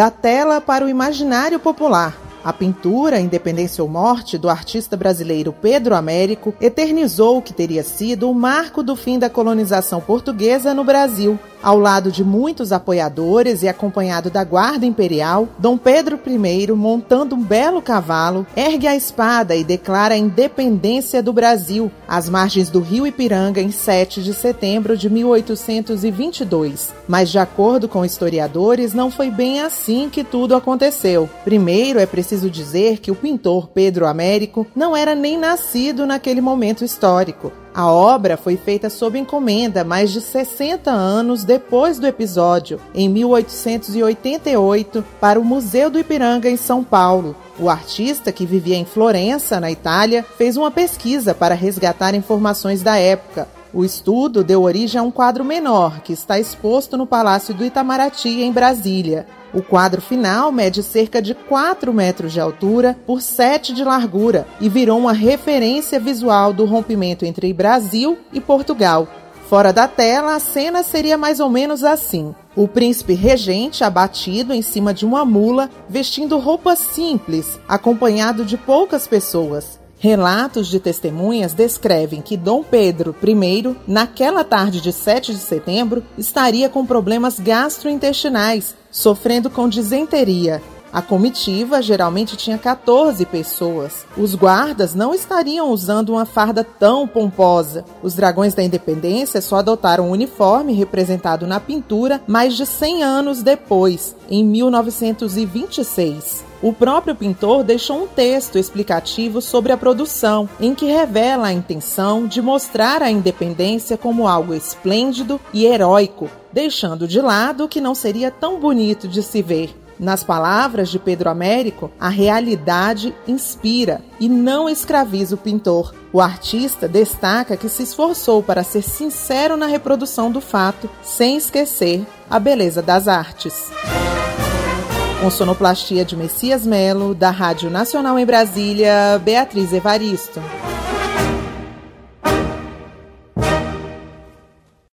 Da tela para o imaginário popular. A pintura Independência ou Morte, do artista brasileiro Pedro Américo, eternizou o que teria sido o marco do fim da colonização portuguesa no Brasil. Ao lado de muitos apoiadores e acompanhado da Guarda Imperial, Dom Pedro I, montando um belo cavalo, ergue a espada e declara a independência do Brasil, às margens do rio Ipiranga, em 7 de setembro de 1822. Mas, de acordo com historiadores, não foi bem assim que tudo aconteceu. Primeiro, é preciso dizer que o pintor Pedro Américo não era nem nascido naquele momento histórico. A obra foi feita sob encomenda mais de 60 anos depois do episódio, em 1888, para o Museu do Ipiranga, em São Paulo. O artista, que vivia em Florença, na Itália, fez uma pesquisa para resgatar informações da época. O estudo deu origem a um quadro menor, que está exposto no Palácio do Itamaraty, em Brasília. O quadro final mede cerca de 4 metros de altura por 7 de largura e virou uma referência visual do rompimento entre Brasil e Portugal. Fora da tela, a cena seria mais ou menos assim: o príncipe regente abatido em cima de uma mula, vestindo roupas simples, acompanhado de poucas pessoas. Relatos de testemunhas descrevem que Dom Pedro I, naquela tarde de 7 de setembro, estaria com problemas gastrointestinais, sofrendo com disenteria. A comitiva geralmente tinha 14 pessoas. Os guardas não estariam usando uma farda tão pomposa. Os dragões da independência só adotaram o uniforme representado na pintura mais de 100 anos depois, em 1926. O próprio pintor deixou um texto explicativo sobre a produção, em que revela a intenção de mostrar a independência como algo esplêndido e heróico, deixando de lado o que não seria tão bonito de se ver. Nas palavras de Pedro Américo, a realidade inspira e não escraviza o pintor. O artista destaca que se esforçou para ser sincero na reprodução do fato, sem esquecer a beleza das artes. Com sonoplastia de Messias Melo, da Rádio Nacional em Brasília, Beatriz Evaristo.